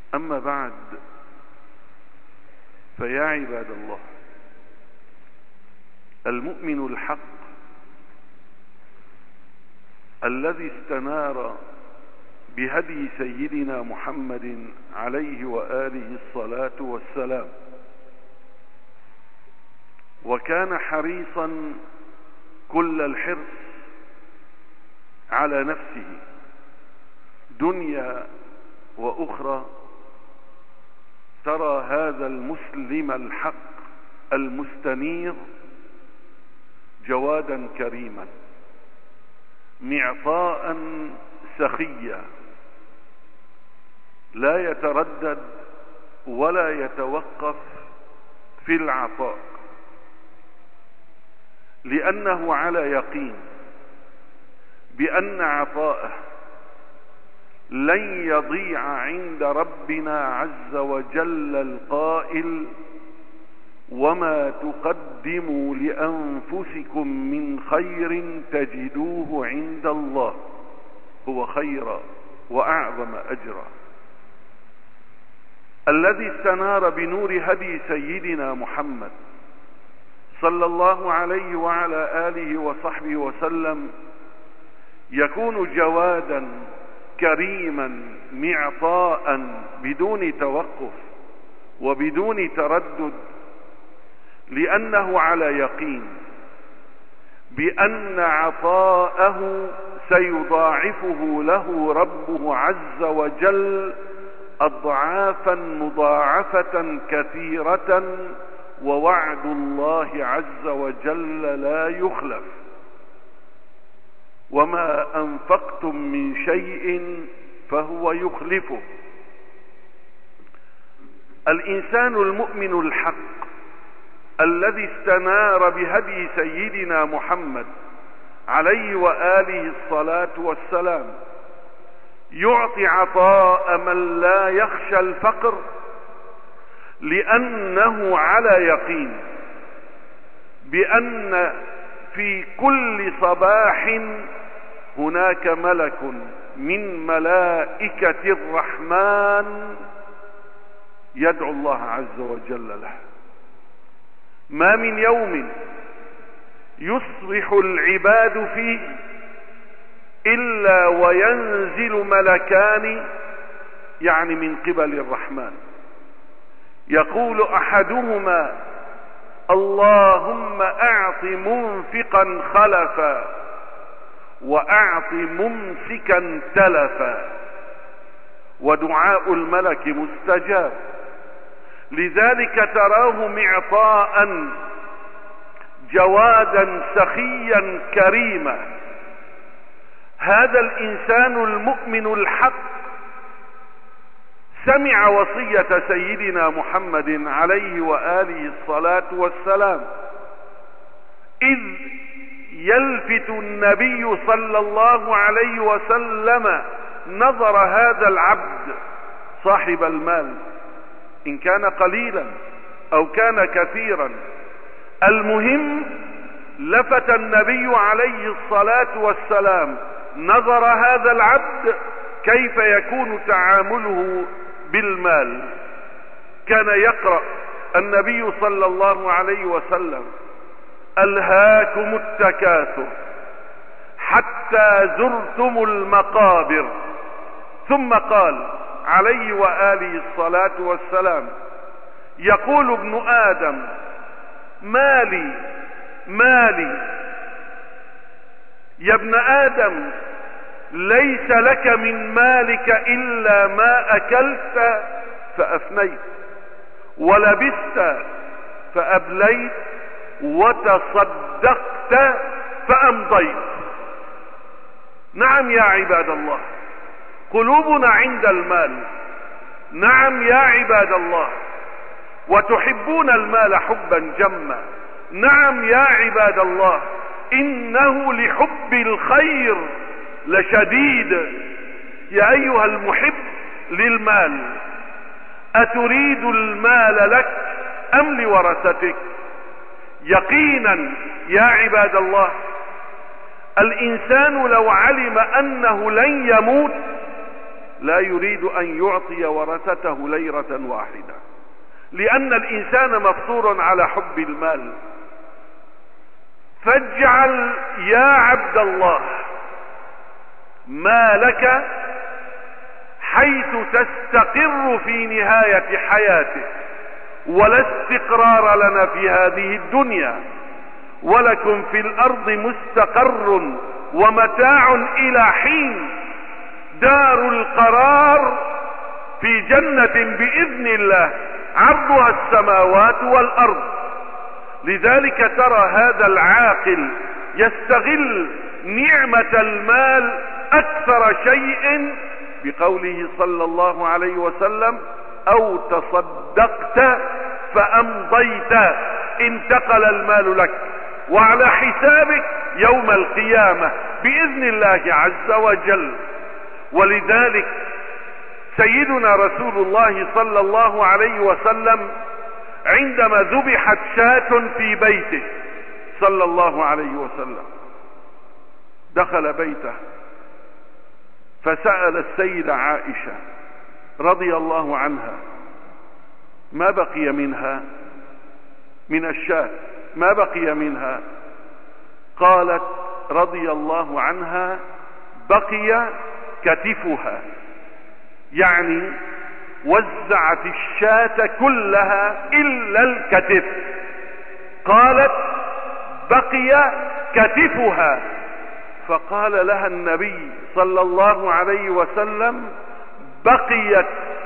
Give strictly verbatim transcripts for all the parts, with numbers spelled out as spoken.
أما بعد، فيا عباد الله، المؤمن الحق الذي استنار بهدي سيدنا محمد عليه وآله الصلاة والسلام، وكان حريصا كل الحرص على نفسه دنيا وأخرى، ترى هذا المسلم الحق المستنير جوادا كريما، معطاء سخيا، لا يتردد ولا يتوقف في العطاء، لأنه على يقين بأن عطاءه لن يضيع عند ربنا عز وجل القائل: وما تقدموا لأنفسكم من خير تجدوه عند الله هو خيرا وأعظم أجرا. الذي استنار بنور هدي سيدنا محمد صلى الله عليه وعلى آله وصحبه وسلم يكون جوادا كريما معطاء بدون توقف وبدون تردد، لأنه على يقين بأن عطاءه سيضاعفه له ربه عز وجل أضعافا مضاعفة كثيرة، ووعد الله عز وجل لا يخلف. وما أنفقتم من شيء فهو يخلفه. الإنسان المؤمن الحق الذي استنار بهدي سيدنا محمد عليه وآله الصلاة والسلام يعطي عطاء من لا يخشى الفقر، لأنه على يقين بأن في كل صباح هناك ملك من ملائكة الرحمن يدعو الله عز وجل له. ما من يوم يصبح العباد فيه إلا وينزل ملكان، يعني من قبل الرحمن، يقول أحدهما: اللهم أعط منفقا خلفا وأعط ممسكا تلفا. ودعاء الملك مستجاب، لذلك تراه معطاء جوادا سخيا كريما. هذا الإنسان المؤمن الحق سمع وصية سيدنا محمد عليه وآله الصلاة والسلام، إذ يلفت النبي صلى الله عليه وسلم نظر هذا العبد صاحب المال، إن كان قليلا أو كان كثيرا، المهم لفت النبي عليه الصلاة والسلام نظر هذا العبد كيف يكون تعامله بالمال. كان يقرأ النبي صلى الله عليه وسلم: ألهاكم التكاثر حتى زرتم المقابر. ثم قال عليه وآله الصلاة والسلام: يقول ابن آدم: مالي مالي. يا ابن آدم، ليس لك من مالك إلا ما أكلت فأفنيت، ولبست فأبليت، وتصدقت فأمضيت. نعم يا عباد الله، قلوبنا عند المال. نعم يا عباد الله، وتحبون المال حبا جما. نعم يا عباد الله، إنه لحب الخير لشديد. يا أيها المحب للمال، أتريد المال لك أم لورثتك؟ يقينا يا عباد الله، الإنسان لو علم أنه لن يموت لا يريد أن يعطي ورثته ليرة واحدة، لأن الإنسان مفطور على حب المال. فاجعل يا عبد الله مالك حيث تستقر في نهاية حياتك، ولا استقرار لنا في هذه الدنيا، ولكم في الأرض مستقر ومتاع إلى حين، دار القرار في جنة بإذن الله عرضها السماوات والأرض. لذلك ترى هذا العاقل يستغل نعمة المال أكثر شيء، بقوله صلى الله عليه وسلم: أو تصدقت فأمضيت، انتقل المال لك وعلى حسابك يوم القيامة بإذن الله عز وجل. ولذلك سيدنا رسول الله صلى الله عليه وسلم عندما ذبحت شاة في بيته صلى الله عليه وسلم دخل بيته فسأل السيدة عائشة رضي الله عنها: ما بقي منها من الشاة، ما بقي منها؟ قالت رضي الله عنها: بقي كتفها، يعني وزعت الشاة كلها إلا الكتف. قالت: بقي كتفها. فقال لها النبي صلى الله عليه وسلم: بقيت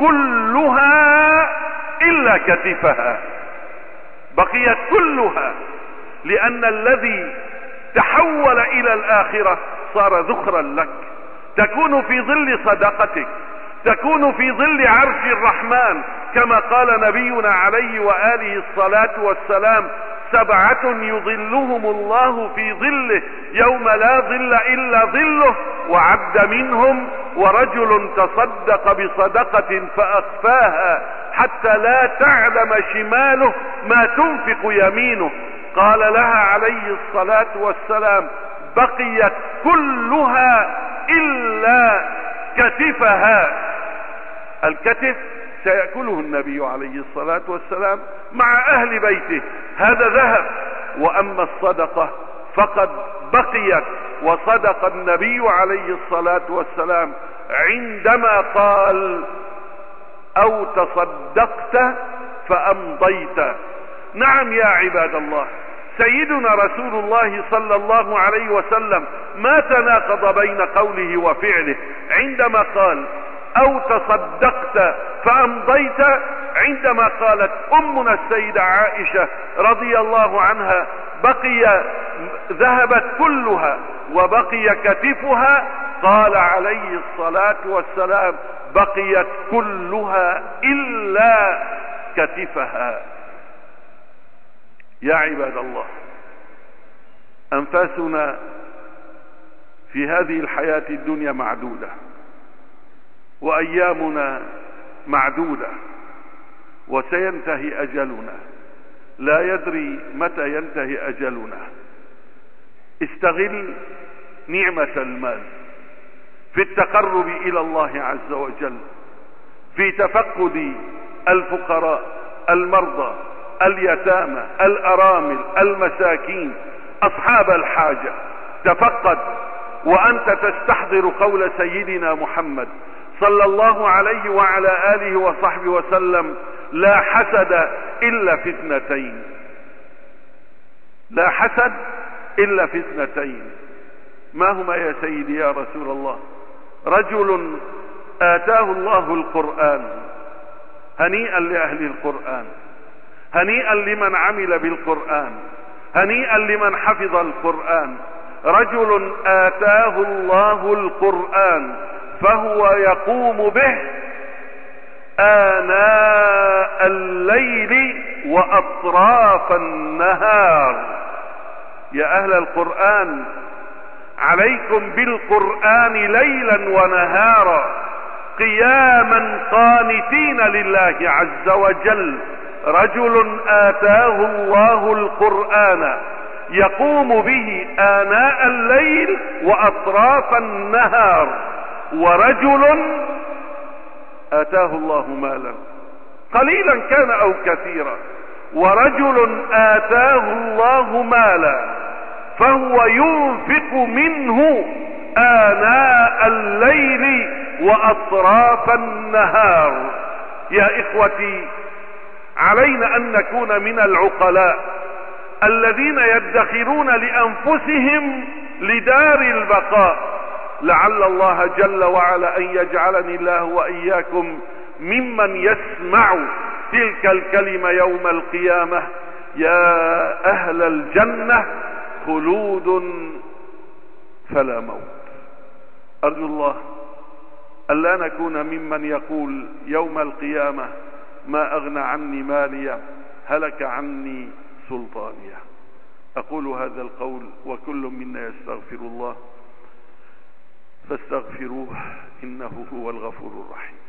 كلها إلا كتفها، بقيت كلها، لأن الذي تحول إلى الآخرة صار ذخرا لك، تكون في ظل صدقتك، تكون في ظل عرش الرحمن، كما قال نبينا عليه وآله الصلاة والسلام: سبعة يظلهم الله في ظله يوم لا ظل إلا ظله، وعد منهم ورجل تصدق بصدقة فأخفاها حتى لا تعلم شماله ما تنفق يمينه. قال لها عليه الصلاة والسلام: بقيت كلها إلا كتفها. الكتف سيأكله النبي عليه الصلاة والسلام مع أهل بيته، هذا ذهب. وأما الصدقة فقد بقيت، وصدق النبي عليه الصلاة والسلام عندما قال: أو تصدقت فأمضيت. نعم يا عباد الله، سيدنا رسول الله صلى الله عليه وسلم ما تناقض بين قوله وفعله عندما قال: أو تصدقت فأمضيت، عندما قالت أمنا السيدة عائشة رضي الله عنها: بقي ذهبت كلها وبقي كتفها، قال عليه الصلاة والسلام: بقيت كلها إلا كتفها. يا عباد الله، أنفاسنا في هذه الحياة الدنيا معدودة، وأيامنا معدودة، وسينتهي أجلنا، لا يدري متى ينتهي أجلنا. استغل نعمة المال في التقرب إلى الله عز وجل، في تفقد الفقراء، المرضى، اليتامى، الأرامل، المساكين، أصحاب الحاجة. تفقد وأنت تستحضر قول سيدنا محمد صلى الله عليه وعلى آله وصحبه وسلم: لا حسد إلا في اثنتين، لا حسد إلا في اثنتين. ما هما يا سيدي يا رسول الله؟ رجل آتاه الله القرآن، هنيئا لأهل القرآن، هنيئا لمن عمل بالقرآن، هنيئا لمن حفظ القرآن. رجل آتاه الله القرآن فهو يقوم به آناء الليل وأطراف النهار. يا أهل القرآن، عليكم بالقرآن ليلا ونهارا، قياما قانتين لله عز وجل. رجل آتاه الله القرآن يقوم به آناء الليل وأطراف النهار، ورجل آتاه الله مالا قليلا كان أو كثيرا، ورجل آتاه الله مالا فهو ينفق منه آناء الليل وأطراف النهار. يا إخوتي، علينا أن نكون من العقلاء الذين يدخرون لأنفسهم لدار البقاء. لعل الله جل وعلا أن يجعلني الله وإياكم ممن يسمع تلك الكلمة يوم القيامة: يا أهل الجنة خلود فلا موت. أرجو الله ألا نكون ممن يقول يوم القيامة: ما أغنى عني مالية، هلك عني سلطانية. أقول هذا القول وكل منا يستغفر الله، فاستغفروه إنه هو الغفور الرحيم.